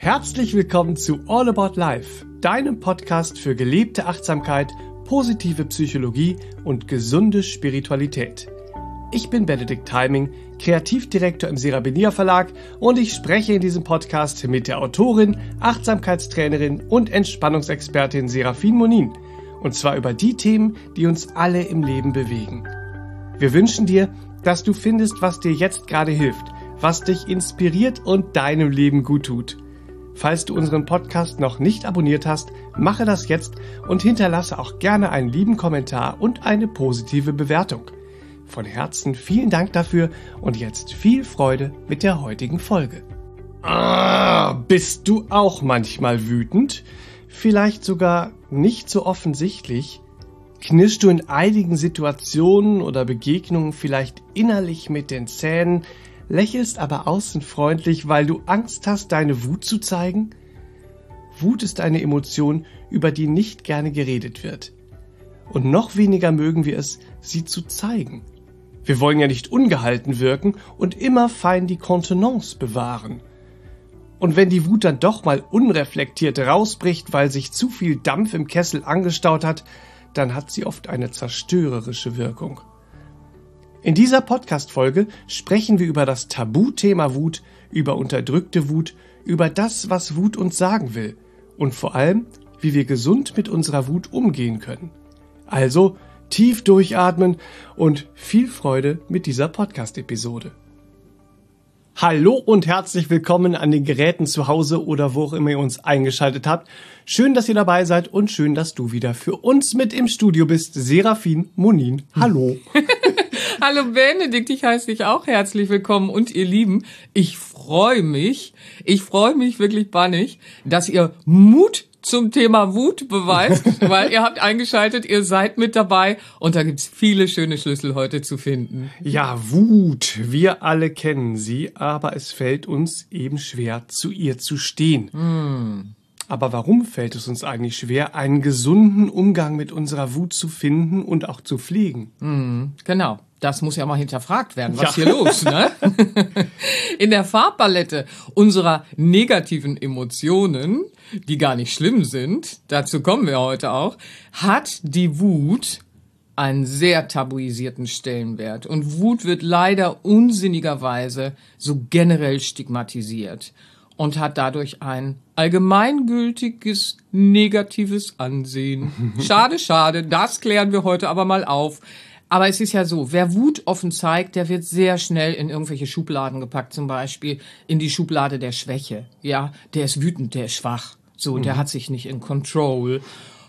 Herzlich willkommen zu All About Life, deinem Podcast für gelebte Achtsamkeit, positive Psychologie und gesunde Spiritualität. Ich bin Benedikt Timing, Kreativdirektor im Serabinia Verlag und ich spreche in diesem Podcast mit der Autorin, Achtsamkeitstrainerin und Entspannungsexpertin Serafin Monin. Und zwar über die Themen, die uns alle im Leben bewegen. Wir wünschen dir, dass du findest, was dir jetzt gerade hilft, was dich inspiriert und deinem Leben gut tut. Falls du unseren Podcast noch nicht abonniert hast, mache das jetzt und hinterlasse auch gerne einen lieben Kommentar und eine positive Bewertung. Von Herzen vielen Dank dafür und jetzt viel Freude mit der heutigen Folge. Bist du auch manchmal wütend? Vielleicht sogar nicht so offensichtlich? Knirschst du in einigen Situationen oder Begegnungen vielleicht innerlich mit den Zähnen, lächelst aber außen freundlich, weil du Angst hast, deine Wut zu zeigen? Wut ist eine Emotion, über die nicht gerne geredet wird. Und noch weniger mögen wir es, sie zu zeigen. Wir wollen ja nicht ungehalten wirken und immer fein die Kontenance bewahren. Und wenn die Wut dann doch mal unreflektiert rausbricht, weil sich zu viel Dampf im Kessel angestaut hat, dann hat sie oft eine zerstörerische Wirkung. In dieser Podcast-Folge sprechen wir über das Tabuthema Wut, über unterdrückte Wut, über das, was Wut uns sagen will und vor allem, wie wir gesund mit unserer Wut umgehen können. Also tief durchatmen und viel Freude mit dieser Podcast-Episode. Hallo und herzlich willkommen an den Geräten zu Hause oder wo auch immer ihr uns eingeschaltet habt. Schön, dass ihr dabei seid und schön, dass du wieder für uns mit im Studio bist. Serafin Monin, hallo. Hallo Benedikt, ich heiße dich auch herzlich willkommen und ihr Lieben, ich freue mich wirklich bannig, dass ihr Mut zum Thema Wut beweist, weil ihr habt eingeschaltet, ihr seid mit dabei und da gibt's viele schöne Schlüssel heute zu finden. Ja, Wut, wir alle kennen sie, aber es fällt uns eben schwer, zu ihr zu stehen. Aber warum fällt es uns eigentlich schwer, einen gesunden Umgang mit unserer Wut zu finden und auch zu pflegen? Genau. Das muss ja mal hinterfragt werden. Was hier los, ne? In der Farbpalette unserer negativen Emotionen, die gar nicht schlimm sind, dazu kommen wir heute auch, hat die Wut einen sehr tabuisierten Stellenwert. Und Wut wird leider unsinnigerweise so generell stigmatisiert und hat dadurch ein allgemeingültiges negatives Ansehen. Schade, das klären wir heute aber mal auf. Aber es ist ja so, wer Wut offen zeigt, der wird sehr schnell in irgendwelche Schubladen gepackt, zum Beispiel in die Schublade der Schwäche. Ja, der ist wütend, der ist schwach. So, der hat sich nicht in Control.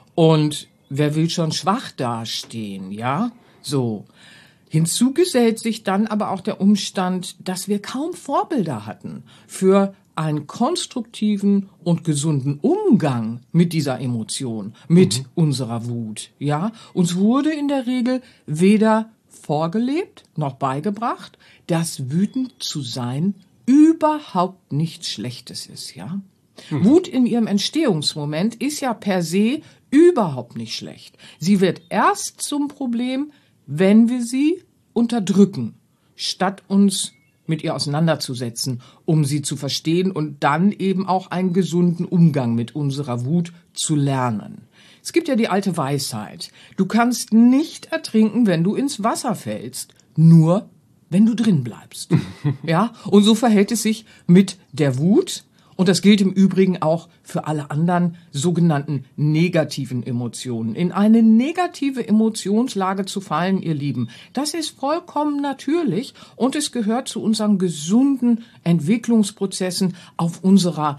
Und wer will schon schwach dastehen, ja? So. Hinzu gesellt sich dann aber auch der Umstand, dass wir kaum Vorbilder hatten für einen konstruktiven und gesunden Umgang mit dieser Emotion, mit unserer Wut, ja? Uns wurde in der Regel weder vorgelebt noch beigebracht, dass wütend zu sein überhaupt nichts Schlechtes ist, ja? Wut in ihrem Entstehungsmoment ist ja per se überhaupt nicht schlecht. Sie wird erst zum Problem, wenn wir sie unterdrücken, statt uns mit ihr auseinanderzusetzen, um sie zu verstehen und dann eben auch einen gesunden Umgang mit unserer Wut zu lernen. Es gibt ja die alte Weisheit: Du kannst nicht ertrinken, wenn du ins Wasser fällst, nur wenn du drin bleibst. Ja, und so verhält es sich mit der Wut. Und das gilt im Übrigen auch für alle anderen sogenannten negativen Emotionen. In eine negative Emotionslage zu fallen, ihr Lieben, das ist vollkommen natürlich und es gehört zu unseren gesunden Entwicklungsprozessen auf unserer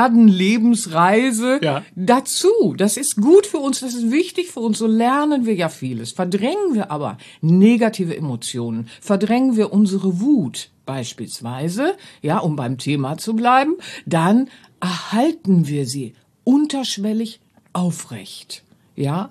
Erdenlebensreise dazu. Das ist gut für uns, das ist wichtig für uns, so lernen wir ja vieles. Verdrängen wir aber negative Emotionen, verdrängen wir unsere Wut, beispielsweise, ja, um beim Thema zu bleiben, dann erhalten wir sie unterschwellig aufrecht, ja.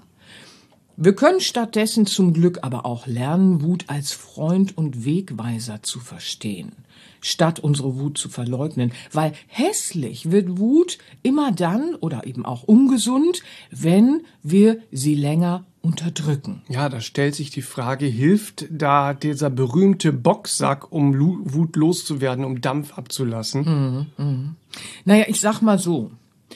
Wir können stattdessen zum Glück aber auch lernen, Wut als Freund und Wegweiser zu verstehen. statt unsere Wut zu verleugnen. Weil hässlich wird Wut immer dann oder eben auch ungesund, wenn wir sie länger unterdrücken. Ja, da stellt sich die Frage, hilft da dieser berühmte Boxsack, um Wut loszuwerden, um Dampf abzulassen? Naja, ich sag mal so,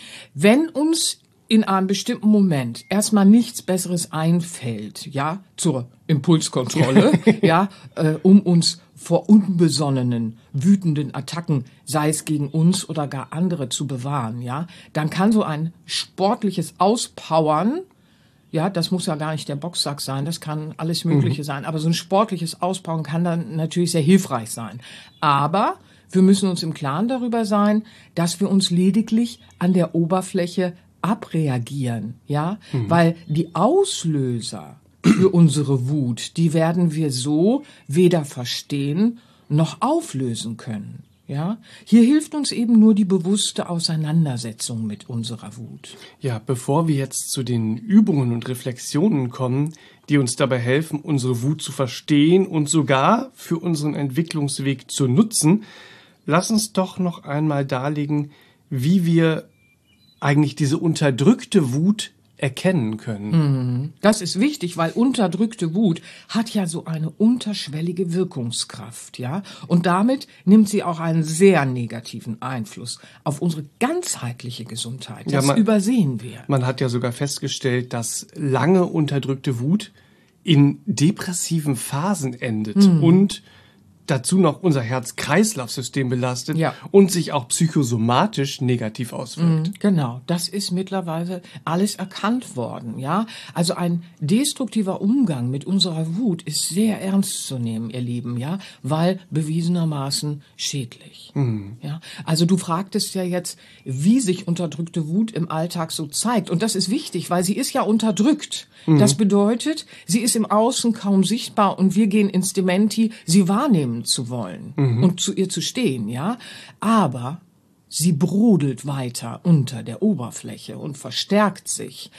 wenn uns in einem bestimmten Moment erstmal nichts Besseres einfällt, ja, zur Impulskontrolle, ja, um uns vor unbesonnenen, wütenden Attacken, sei es gegen uns oder gar andere, zu bewahren, ja, dann kann so ein sportliches Auspowern, ja, das muss ja gar nicht der Boxsack sein, das kann alles Mögliche sein, aber so ein sportliches Auspowern kann dann natürlich sehr hilfreich sein. Aber wir müssen uns im Klaren darüber sein, dass wir uns lediglich an der Oberfläche abreagieren, ja, weil die Auslöser für unsere Wut, die werden wir so weder verstehen noch auflösen können, ja. Hier hilft uns eben nur die bewusste Auseinandersetzung mit unserer Wut. Ja, bevor wir jetzt zu den Übungen und Reflexionen kommen, die uns dabei helfen, unsere Wut zu verstehen und sogar für unseren Entwicklungsweg zu nutzen, lass uns doch noch einmal darlegen, wie wir eigentlich diese unterdrückte Wut erkennen können. Das ist wichtig, weil unterdrückte Wut hat ja so eine unterschwellige Wirkungskraft, ja? Und damit nimmt sie auch einen sehr negativen Einfluss auf unsere ganzheitliche Gesundheit. Das übersehen wir. Man hat ja sogar festgestellt, dass lange unterdrückte Wut in depressiven Phasen endet und dazu noch unser Herz-Kreislauf-System belastet und sich auch psychosomatisch negativ auswirkt. Genau, das ist mittlerweile alles erkannt worden, ja. Also ein destruktiver Umgang mit unserer Wut ist sehr ernst zu nehmen, ihr Lieben, ja, weil bewiesenermaßen schädlich. Ja, also du fragtest ja jetzt, wie sich unterdrückte Wut im Alltag so zeigt. Und das ist wichtig, weil sie ist ja unterdrückt. Das bedeutet, sie ist im Außen kaum sichtbar und wir gehen ins Dementi, sie wahrnehmen zu wollen und zu ihr zu stehen, ja. Aber sie brodelt weiter unter der Oberfläche und verstärkt sich.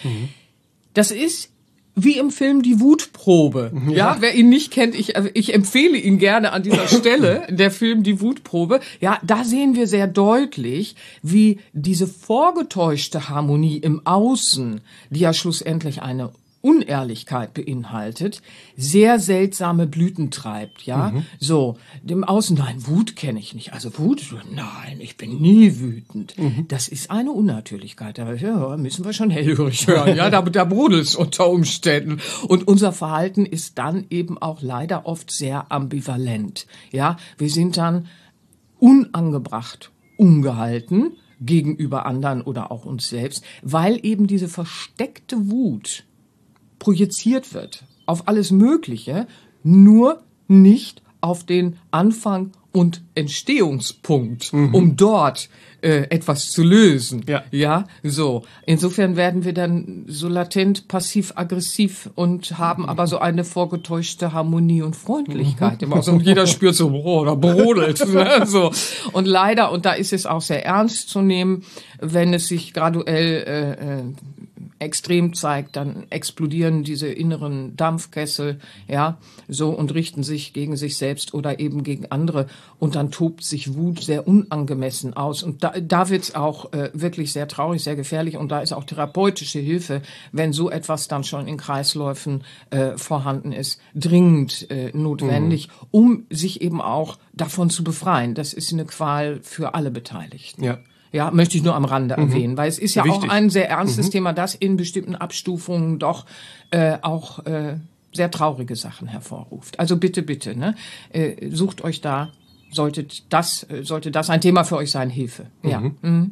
Das ist wie im Film Die Wutprobe. Ja, wer ihn nicht kennt, ich empfehle ihn gerne an dieser Stelle, der Film Die Wutprobe. Ja, da sehen wir sehr deutlich, wie diese vorgetäuschte Harmonie im Außen, die ja schlussendlich eine Unehrlichkeit beinhaltet, sehr seltsame Blüten treibt, ja. So, dem Außen, nein, Wut kenne ich nicht. Also Wut, nein, ich bin nie wütend. Das ist eine Unnatürlichkeit. Da müssen wir schon hellhörig hören, ja. Da brodelt es unter Umständen. Und unser Verhalten ist dann eben auch leider oft sehr ambivalent, ja. Wir sind dann unangebracht, ungehalten gegenüber anderen oder auch uns selbst, weil eben diese versteckte Wut projiziert wird auf alles Mögliche, nur nicht auf den Anfang und Entstehungspunkt, um dort etwas zu lösen. Ja, so. Insofern werden wir dann so latent passiv-aggressiv und haben aber so eine vorgetäuschte Harmonie und Freundlichkeit. Und jeder spürt so, oh, da brodelt. Ne? So. Und leider, und da ist es auch sehr ernst zu nehmen, wenn es sich graduell extrem zeigt, dann explodieren diese inneren Dampfkessel, ja, so, und richten sich gegen sich selbst oder eben gegen andere, und dann tobt sich Wut sehr unangemessen aus, und da wird's auch wirklich sehr traurig, sehr gefährlich, und da ist auch therapeutische Hilfe, wenn so etwas dann schon in Kreisläufen vorhanden ist, dringend notwendig, um sich eben auch davon zu befreien. Das ist eine Qual für alle Beteiligten. Ja, möchte ich nur am Rande erwähnen, weil es ist ja wichtig. Auch ein sehr ernstes Thema, das in bestimmten Abstufungen doch auch sehr traurige Sachen hervorruft. Also bitte, bitte, ne, sucht euch da, sollte das ein Thema für euch sein, Hilfe. Ja.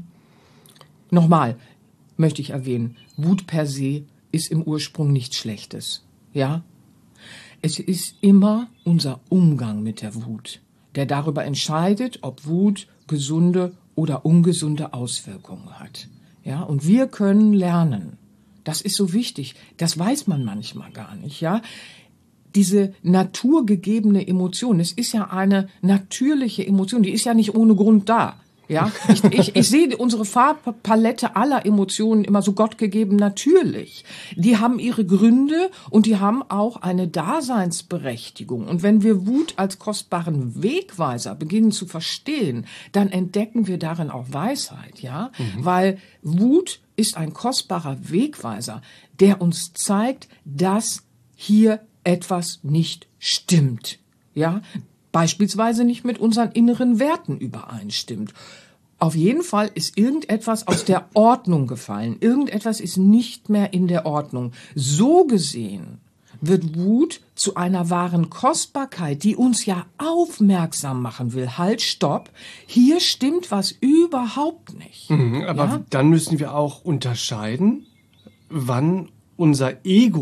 Nochmal möchte ich erwähnen, Wut per se ist im Ursprung nichts Schlechtes. Ja, es ist immer unser Umgang mit der Wut, der darüber entscheidet, ob Wut gesunde oder ungesunde Auswirkungen hat. Ja, und wir können lernen. Das ist so wichtig. Das weiß man manchmal gar nicht, ja. Diese naturgegebene Emotion, es ist ja eine natürliche Emotion, die ist ja nicht ohne Grund da. Ja, ich sehe unsere Farbpalette aller Emotionen immer so gottgegeben natürlich. Die haben ihre Gründe und die haben auch eine Daseinsberechtigung. Und wenn wir Wut als kostbaren Wegweiser beginnen zu verstehen, dann entdecken wir darin auch Weisheit, ja? Weil Wut ist ein kostbarer Wegweiser, der uns zeigt, dass hier etwas nicht stimmt, ja? Beispielsweise nicht mit unseren inneren Werten übereinstimmt. Auf jeden Fall ist irgendetwas aus der Ordnung gefallen. Irgendetwas ist nicht mehr in der Ordnung. So gesehen wird Wut zu einer wahren Kostbarkeit, die uns ja aufmerksam machen will. Halt, stopp. Hier stimmt was überhaupt nicht. Aber dann müssen wir auch unterscheiden, wann unserem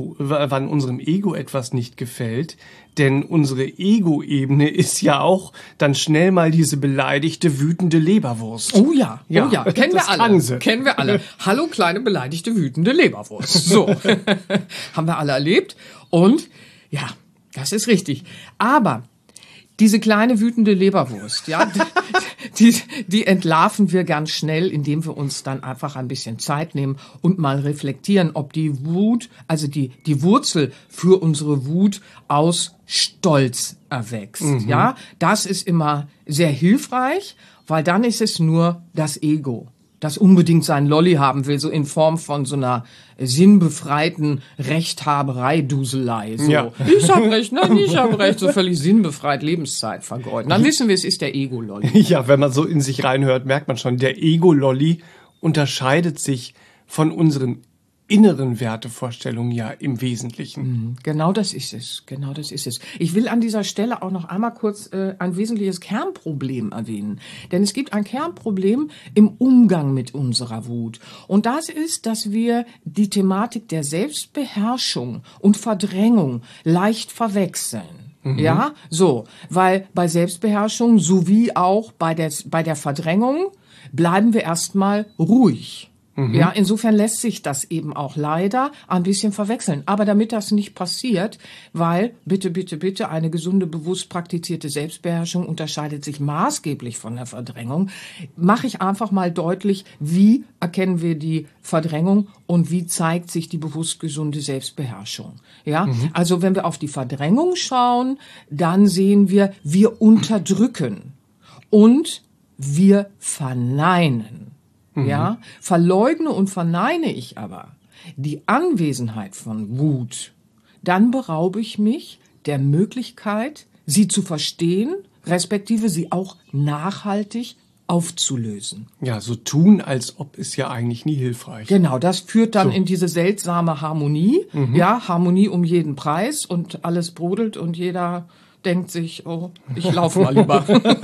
Ego etwas nicht gefällt, denn unsere Ego-Ebene ist ja auch dann schnell mal diese beleidigte, wütende Leberwurst. Oh ja, kennen wir alle. Hallo, kleine, beleidigte, wütende Leberwurst. So, haben wir alle erlebt und ja, das ist richtig. Aber diese kleine, wütende Leberwurst, ja, die entlarven wir ganz schnell, indem wir uns dann einfach ein bisschen Zeit nehmen und mal reflektieren, ob die Wut, also die Wurzel für unsere Wut aus Stolz erwächst. Ja, das ist immer sehr hilfreich, weil dann ist es nur das Ego, das unbedingt seinen Lolli haben will, so in Form von so einer sinnbefreiten Rechthaberei-Duselei. So, ja. Ich hab recht, nein, ich hab recht, so völlig sinnbefreit Lebenszeit vergeuden. Dann wissen wir, es ist der Ego-Lolli. Ja, wenn man so in sich reinhört, merkt man schon, der Ego-Lolli unterscheidet sich von unseren inneren Wertevorstellungen ja im Wesentlichen. Genau das ist es. Ich will an dieser Stelle auch noch einmal kurz ein wesentliches Kernproblem erwähnen. Denn es gibt ein Kernproblem im Umgang mit unserer Wut. Und das ist, dass wir die Thematik der Selbstbeherrschung und Verdrängung leicht verwechseln. Ja, so, weil bei Selbstbeherrschung sowie auch bei der Verdrängung bleiben wir erstmal ruhig. Ja, insofern lässt sich das eben auch leider ein bisschen verwechseln. Aber damit das nicht passiert, weil, bitte, eine gesunde, bewusst praktizierte Selbstbeherrschung unterscheidet sich maßgeblich von der Verdrängung, mache ich einfach mal deutlich, wie erkennen wir die Verdrängung und wie zeigt sich die bewusst gesunde Selbstbeherrschung. Ja, also wenn wir auf die Verdrängung schauen, dann sehen wir unterdrücken und wir verneinen. Ja, verleugne und verneine ich aber die Anwesenheit von Wut, dann beraube ich mich der Möglichkeit, sie zu verstehen, respektive sie auch nachhaltig aufzulösen. Ja, so tun, als ob ist ja eigentlich nie hilfreich. Genau, das führt dann in diese seltsame Harmonie. Ja, Harmonie um jeden Preis und alles brodelt und jeder denkt sich, oh, ich laufe mal lieber.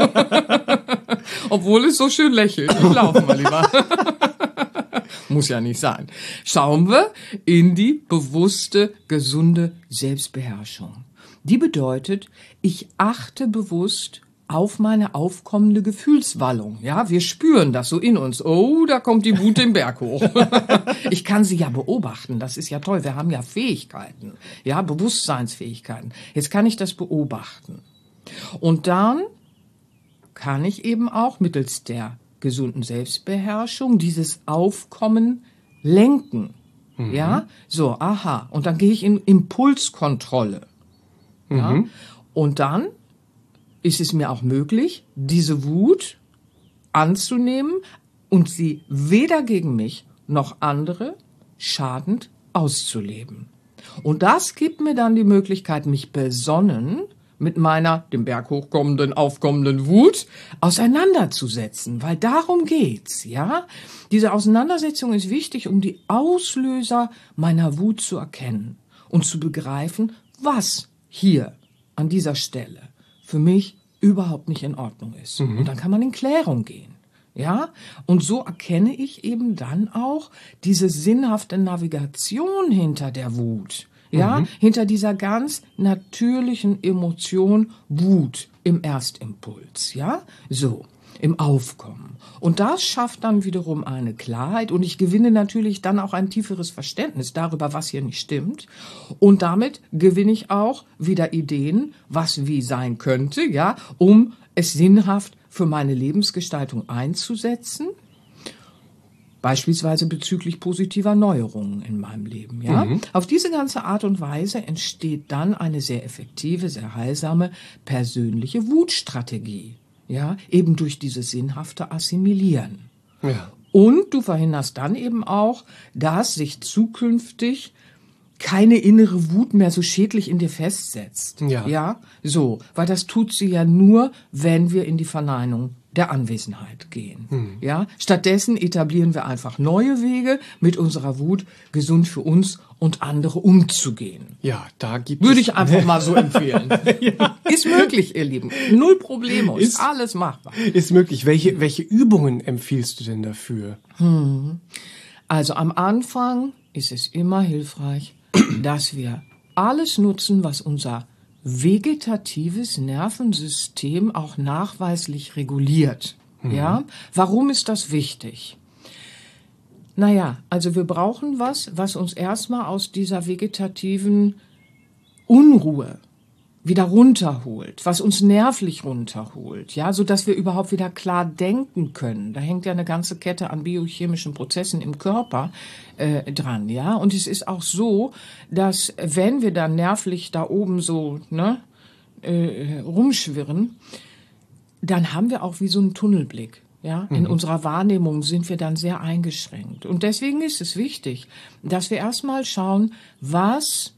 Obwohl es so schön lächelt. Ich laufe mal lieber. Muss ja nicht sein. Schauen wir in die bewusste, gesunde Selbstbeherrschung. Die bedeutet, ich achte bewusst auf meine aufkommende Gefühlswallung. Ja, wir spüren das so in uns. Oh, da kommt die Wut den Berg hoch. Ich kann sie ja beobachten. Das ist ja toll. Wir haben ja Fähigkeiten. Ja, Bewusstseinsfähigkeiten. Jetzt kann ich das beobachten. Und dann kann ich eben auch mittels der gesunden Selbstbeherrschung dieses Aufkommen lenken. Ja, so, aha. Und dann gehe ich in Impulskontrolle. Ja, und dann ist es mir auch möglich, diese Wut anzunehmen und sie weder gegen mich noch andere schadend auszuleben. Und das gibt mir dann die Möglichkeit, mich besonnen mit meiner dem Berg hochkommenden, aufkommenden Wut auseinanderzusetzen, weil darum geht's, ja? Diese Auseinandersetzung ist wichtig, um die Auslöser meiner Wut zu erkennen und zu begreifen, was hier an dieser Stelle für mich überhaupt nicht in Ordnung ist. Und dann kann man in Klärung gehen. Ja, und so erkenne ich eben dann auch diese sinnhafte Navigation hinter der Wut. Ja, hinter dieser ganz natürlichen Emotion Wut im Erstimpuls. Ja, so, im Aufkommen. Und das schafft dann wiederum eine Klarheit und ich gewinne natürlich dann auch ein tieferes Verständnis darüber, was hier nicht stimmt. Und damit gewinne ich auch wieder Ideen, was wie sein könnte, ja, um es sinnhaft für meine Lebensgestaltung einzusetzen. Beispielsweise bezüglich positiver Neuerungen in meinem Leben, ja. Auf diese ganze Art und Weise entsteht dann eine sehr effektive, sehr heilsame persönliche Wutstrategie, ja. Eben durch dieses sinnhafte Assimilieren. Ja. Und du verhinderst dann eben auch, dass sich zukünftig keine innere Wut mehr so schädlich in dir festsetzt. Ja. Ja, so. Weil das tut sie ja nur, wenn wir in die Verneinung der Anwesenheit gehen. Ja, stattdessen etablieren wir einfach neue Wege, mit unserer Wut gesund für uns und andere umzugehen. Ja, da gibt Würde es... ich einfach mal so empfehlen. Ist möglich, ihr Lieben. Null Probleme. Ist alles machbar. Ist möglich. Welche Übungen empfiehlst du denn dafür? Also am Anfang ist es immer hilfreich, dass wir alles nutzen, was unser vegetatives Nervensystem auch nachweislich reguliert. Ja? Warum ist das wichtig? Naja, also wir brauchen was uns erstmal aus dieser vegetativen Unruhe wieder runterholt, was uns nervlich runterholt, ja, so dass wir überhaupt wieder klar denken können. Da hängt ja eine ganze Kette an biochemischen Prozessen im Körper dran, ja. Und es ist auch so, dass wenn wir dann nervlich da oben so rumschwirren, dann haben wir auch wie so einen Tunnelblick. Ja, in unserer Wahrnehmung sind wir dann sehr eingeschränkt. Und deswegen ist es wichtig, dass wir erstmal schauen, was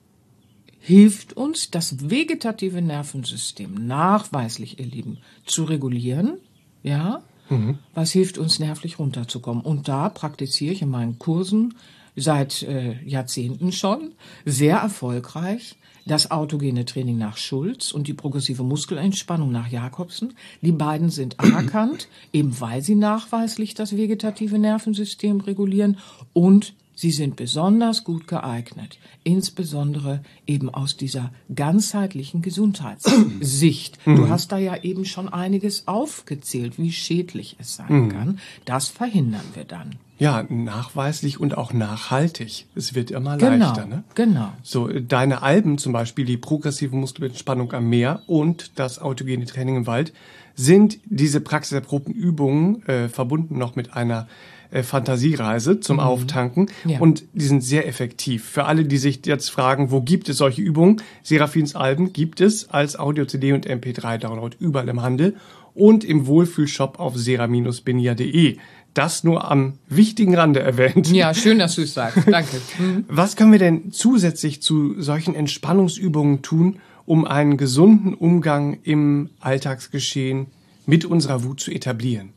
hilft uns, das vegetative Nervensystem nachweislich, ihr Lieben, zu regulieren, ja? Was hilft uns, nervlich runterzukommen? Und da praktiziere ich in meinen Kursen seit Jahrzehnten schon sehr erfolgreich das autogene Training nach Schulz und die progressive Muskelentspannung nach Jakobsen. Die beiden sind anerkannt, eben weil sie nachweislich das vegetative Nervensystem regulieren, und sie sind besonders gut geeignet, insbesondere eben aus dieser ganzheitlichen Gesundheitssicht. Du hast da ja eben schon einiges aufgezählt, wie schädlich es sein kann. Das verhindern wir dann. Ja, nachweislich und auch nachhaltig. Es wird immer leichter, ne? Genau. So, deine Alben zum Beispiel, die progressive Muskelentspannung am Meer und das autogene Training im Wald, sind diese praxiserprobten Übungen verbunden noch mit einer Fantasiereise zum Auftanken. Ja. Und die sind sehr effektiv. Für alle, die sich jetzt fragen, wo gibt es solche Übungen? Seraphins Alben gibt es als Audio-CD und MP3-Download überall im Handel und im Wohlfühlshop auf sera-benia.de. Das nur am wichtigen Rande erwähnt. Ja, schön, dass du es sagst. Danke. Was können wir denn zusätzlich zu solchen Entspannungsübungen tun, um einen gesunden Umgang im Alltagsgeschehen mit unserer Wut zu etablieren?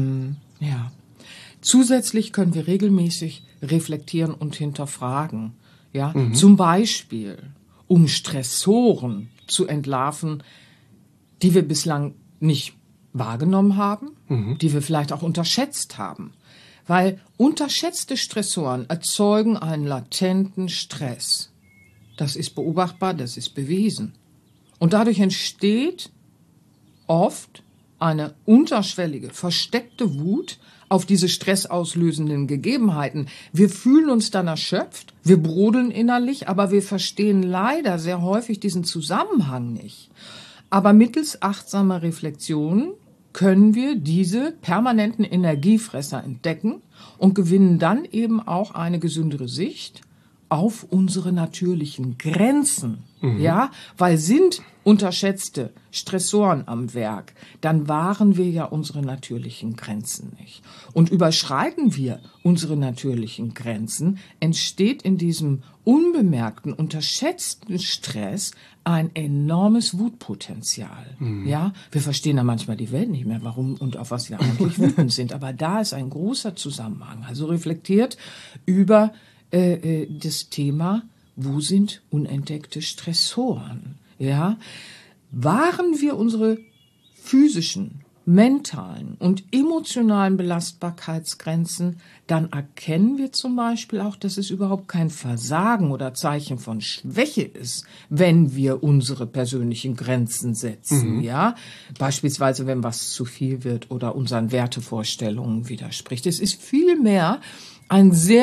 Ja. Zusätzlich können wir regelmäßig reflektieren und hinterfragen. Ja, zum Beispiel, um Stressoren zu entlarven, die wir bislang nicht wahrgenommen haben, die wir vielleicht auch unterschätzt haben. Weil unterschätzte Stressoren erzeugen einen latenten Stress. Das ist beobachtbar, das ist bewiesen. Und dadurch entsteht oft eine unterschwellige, versteckte Wut auf diese stressauslösenden Gegebenheiten. Wir fühlen uns dann erschöpft, wir brodeln innerlich, aber wir verstehen leider sehr häufig diesen Zusammenhang nicht. Aber mittels achtsamer Reflexion können wir diese permanenten Energiefresser entdecken und gewinnen dann eben auch eine gesündere Sicht auf unsere natürlichen Grenzen. Ja, weil sind unterschätzte Stressoren am Werk, dann wahren wir ja unsere natürlichen Grenzen nicht. Und überschreiten wir unsere natürlichen Grenzen, entsteht in diesem unbemerkten, unterschätzten Stress ein enormes Wutpotenzial. Ja, wir verstehen da manchmal die Welt nicht mehr, warum und auf was wir eigentlich wütend sind. Aber da ist ein großer Zusammenhang. Also reflektiert über das Thema, wo sind unentdeckte Stressoren? Ja, wahren wir unsere physischen, mentalen und emotionalen Belastbarkeitsgrenzen, dann erkennen wir zum Beispiel auch, dass es überhaupt kein Versagen oder Zeichen von Schwäche ist, wenn wir unsere persönlichen Grenzen setzen, ja. Beispielsweise, wenn was zu viel wird oder unseren Wertevorstellungen widerspricht. Es ist vielmehr ein sehr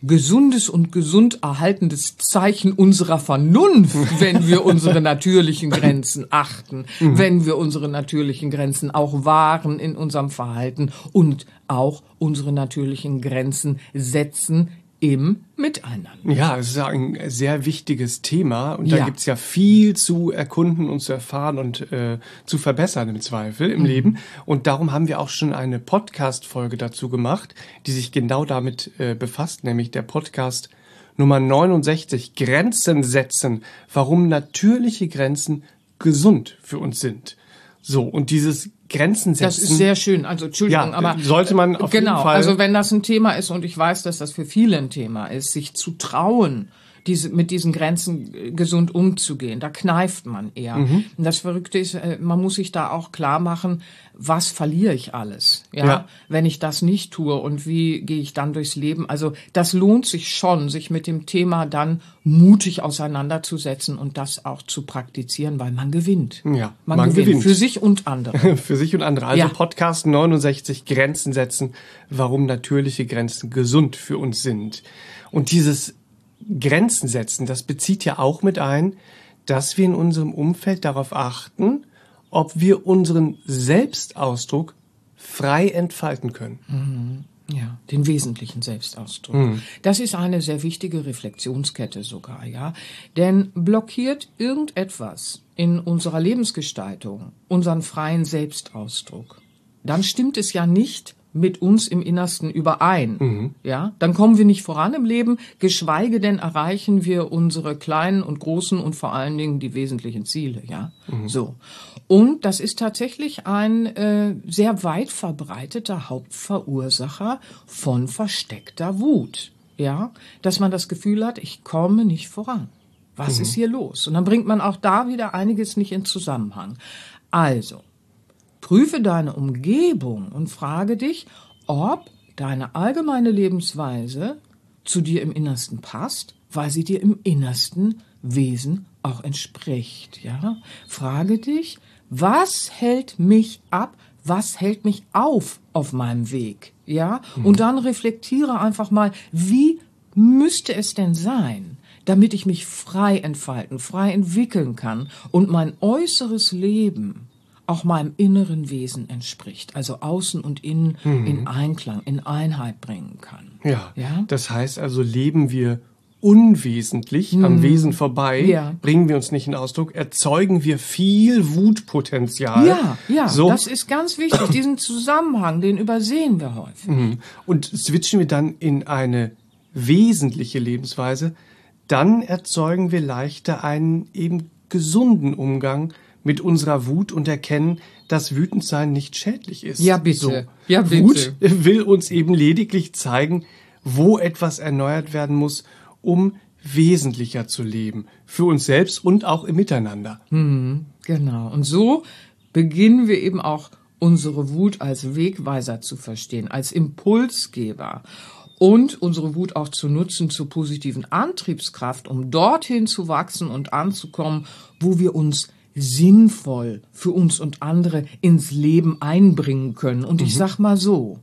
gesundes und gesund erhaltendes Zeichen unserer Vernunft, wenn wir unsere natürlichen Grenzen achten, wenn wir unsere natürlichen Grenzen auch wahren in unserem Verhalten und auch unsere natürlichen Grenzen setzen im Miteinander. Ja, es ist ein sehr wichtiges Thema und da gibt's ja viel zu erkunden und zu erfahren und zu verbessern im Zweifel im Leben. Und darum haben wir auch schon eine Podcast-Folge dazu gemacht, die sich genau damit befasst, nämlich der Podcast Nummer 69, Grenzen setzen, warum natürliche Grenzen gesund für uns sind. So, und dieses Grenzen setzen. Das ist sehr schön. Also, Entschuldigung, aber sollte man auf jeden Fall. Also, wenn das ein Thema ist, und ich weiß, dass das für viele ein Thema ist, sich zu trauen, mit diesen Grenzen gesund umzugehen, da kneift man eher. Und das Verrückte ist, man muss sich da auch klar machen, was verliere ich alles, wenn ich das nicht tue und wie gehe ich dann durchs Leben? Also, das lohnt sich schon, sich mit dem Thema dann mutig auseinanderzusetzen und das auch zu praktizieren, weil man gewinnt. Ja, man gewinnt. Für sich und andere. Für sich und andere. Also Podcast 69, Grenzen setzen, warum natürliche Grenzen gesund für uns sind. Und dieses Grenzen setzen, das bezieht ja auch mit ein, dass wir in unserem Umfeld darauf achten, ob wir unseren Selbstausdruck frei entfalten können. Ja, den wesentlichen Selbstausdruck. Das ist eine sehr wichtige Reflexionskette sogar, ja. Denn blockiert irgendetwas in unserer Lebensgestaltung unseren freien Selbstausdruck, dann stimmt es ja nicht mit uns im Innersten überein, ja, dann kommen wir nicht voran im Leben, geschweige denn erreichen wir unsere kleinen und großen und vor allen Dingen die wesentlichen Ziele, ja, so. Und das ist tatsächlich ein sehr weit verbreiteter Hauptverursacher von versteckter Wut, ja, dass man das Gefühl hat, ich komme nicht voran. Was ist hier los? Und dann bringt man auch da wieder einiges nicht in Zusammenhang. Also, prüfe deine Umgebung und frage dich, ob deine allgemeine Lebensweise zu dir im Innersten passt, weil sie dir im innersten Wesen auch entspricht. Ja? Frage dich, was hält mich ab, was hält mich auf meinem Weg? Ja? Und dann reflektiere einfach mal, wie müsste es denn sein, damit ich mich frei entfalten, frei entwickeln kann und mein äußeres Leben auch meinem inneren Wesen entspricht, also außen und innen in Einklang, in Einheit bringen kann. Ja, das heißt also, leben wir unwesentlich am Wesen vorbei, bringen wir uns nicht in Ausdruck, erzeugen wir viel Wutpotenzial. Ja, so. Das ist ganz wichtig, diesen Zusammenhang, den übersehen wir häufig. Und switchen wir dann in eine wesentliche Lebensweise, dann erzeugen wir leichter einen eben gesunden Umgang mit unserer Wut und erkennen, dass Wütendsein nicht schädlich ist. Ja, bitte. So. Ja, bitte. Wut will uns eben lediglich zeigen, wo etwas erneuert werden muss, um wesentlicher zu leben. Für uns selbst und auch im Miteinander. Genau. Und so beginnen wir eben auch unsere Wut als Wegweiser zu verstehen, als Impulsgeber. Und unsere Wut auch zu nutzen zur positiven Antriebskraft, um dorthin zu wachsen und anzukommen, wo wir uns sinnvoll für uns und andere ins Leben einbringen können. Und ich sag mal so,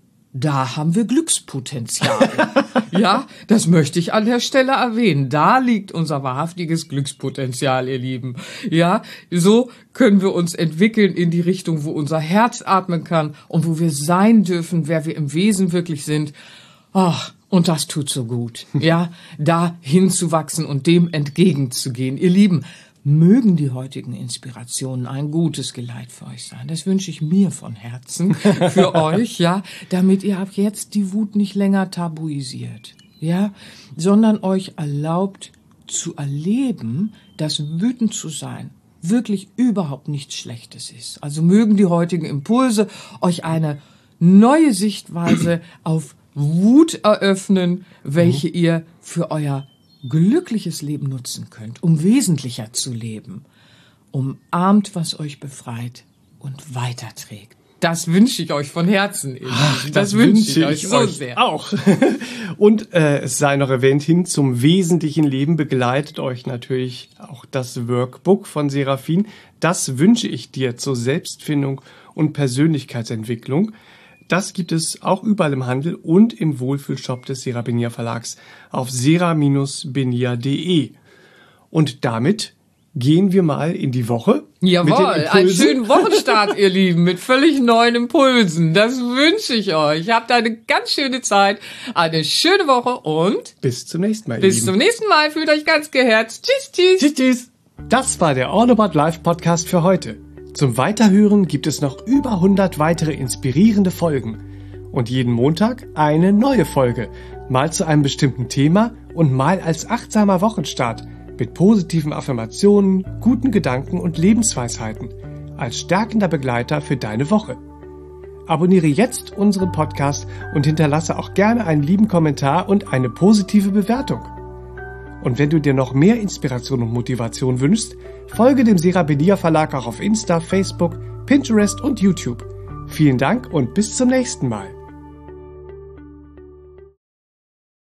da haben wir Glückspotenzial. Ja, das möchte ich an der Stelle erwähnen. Da liegt unser wahrhaftiges Glückspotenzial, ihr Lieben. Ja, so können wir uns entwickeln in die Richtung, wo unser Herz atmen kann und wo wir sein dürfen, wer wir im Wesen wirklich sind. Ach, und das tut so gut. Ja, da hinzuwachsen und dem entgegenzugehen. Ihr Lieben, mögen die heutigen Inspirationen ein gutes Geleit für euch sein. Das wünsche ich mir von Herzen für euch, ja, damit ihr ab jetzt die Wut nicht länger tabuisiert, ja, sondern euch erlaubt zu erleben, dass wütend zu sein wirklich überhaupt nichts Schlechtes ist. Also mögen die heutigen Impulse euch eine neue Sichtweise auf Wut eröffnen, welche ihr für euer glückliches Leben nutzen könnt, um wesentlicher zu leben. Umarmt, was euch befreit und weiterträgt. Das wünsche ich euch von Herzen. Das wünsche ich euch so sehr. Auch. Und es sei noch erwähnt, hin zum wesentlichen Leben begleitet euch natürlich auch das Workbook von Serafin. Das wünsche ich dir zur Selbstfindung und Persönlichkeitsentwicklung. Das gibt es auch überall im Handel und im Wohlfühlshop des Serabenia Verlags auf sera-benia.de. Und damit gehen wir mal in die Woche. Jawohl, einen schönen Wochenstart, ihr Lieben, mit völlig neuen Impulsen. Das wünsche ich euch. Habt eine ganz schöne Zeit, eine schöne Woche und bis zum nächsten Mal. Bis zum nächsten Mal. Fühlt euch ganz geherzt. Tschüss, tschüss. Tschüss, tschüss. Das war der All About Life Podcast für heute. Zum Weiterhören gibt es noch über 100 weitere inspirierende Folgen. Und jeden Montag eine neue Folge. Mal zu einem bestimmten Thema und mal als achtsamer Wochenstart. Mit positiven Affirmationen, guten Gedanken und Lebensweisheiten als stärkender Begleiter für deine Woche. Abonniere jetzt unseren Podcast und hinterlasse auch gerne einen lieben Kommentar und eine positive Bewertung. Und wenn du dir noch mehr Inspiration und Motivation wünschst, folge dem Serabenia Verlag auch auf Insta, Facebook, Pinterest und YouTube. Vielen Dank und bis zum nächsten Mal.